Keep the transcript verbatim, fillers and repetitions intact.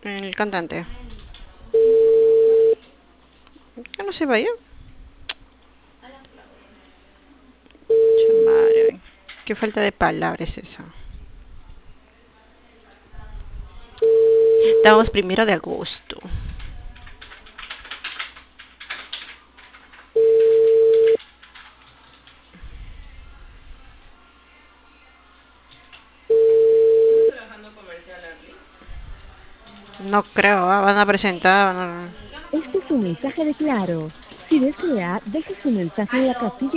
El cantante. Que no se vaya. Madre, qué falta de palabras esa. Estamos primero de agosto. No creo, ¿ah? Van a presentar. Van a... Este es un mensaje de Claro. Si desea, deje su mensaje en la casilla.